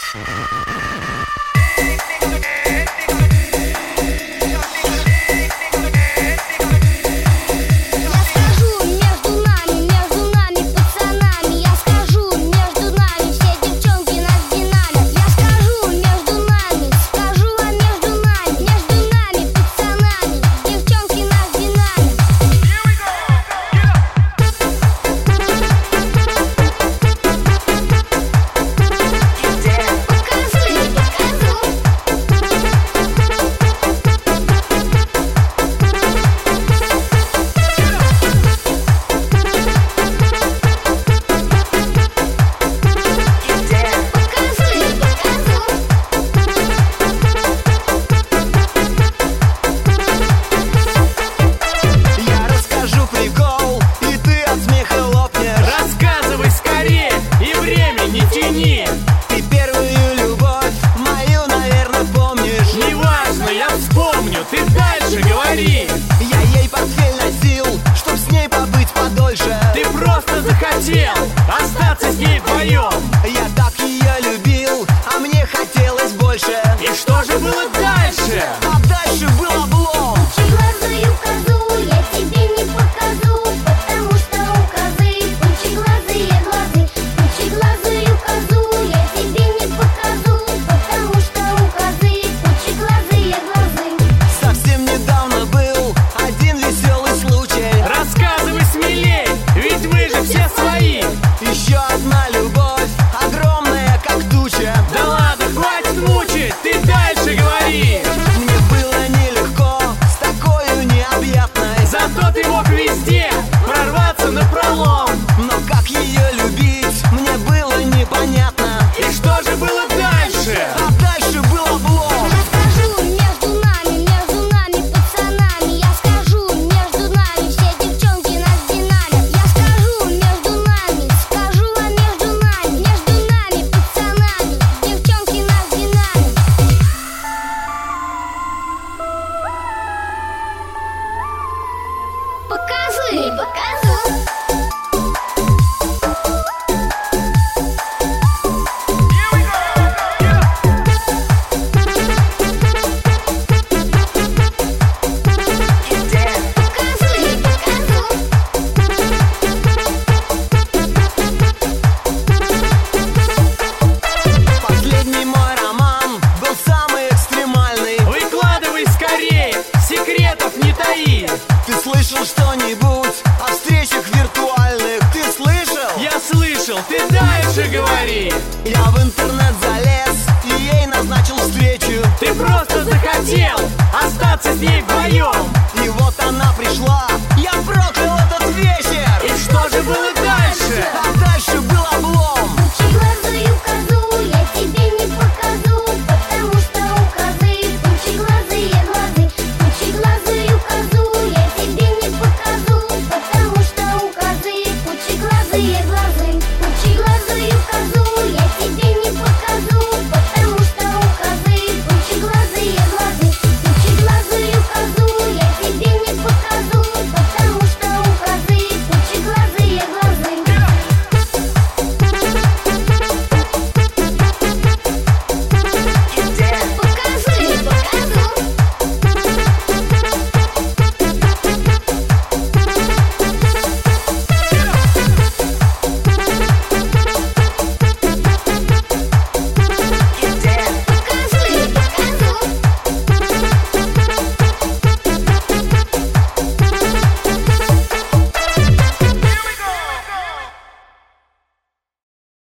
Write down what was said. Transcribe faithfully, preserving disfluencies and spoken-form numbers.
Ты первую любовь мою, наверное, помнишь. Неважно, я вспомню, ты дальше говори. Я ей портфель носил, чтоб с ней побыть подольше. Ты просто захотел остаться с ней вдвоем. Я так ее любил, а мне хотелось больше. И что же было дальше? А дальше был облом. Пучеглазую козу я тебе не покажу, потому что у козы пучеглазые глазы. Пучеглазую козу я тебе не покажу, потому что у козы пучеглазые глазы. Совсем недавно был один веселый случай. Рассказывай смелей, ведь мы же все свои. Еще одна любовь, огромная как туча. Да ладно, хватит мучить, ты дальше говори. Мне было нелегко с такой необъятной. Зато ты мог везде прорваться напролом. Но как ее любить, мне было непонятно. И что же было дальше? А дальше был облом. Я скажу между нами, между нами пацанами. Я скажу между нами, все девчонки нас динамят. Я скажу между нами, скажу, а между нами, между нами пацанами, девчонки нас динамят. Покажи, покажу. Покажи, покажу. Последний мой роман был самый экстремальный. Выкладывай скорее, секретов не таи. Ты слышал что-нибудь о встречах виртуальных? Ты слышал? Я слышал, ты дальше говори. Я в интернет залез и ей назначил встречу. Ты просто захотел остаться с ней вдвоем. И вот она пришла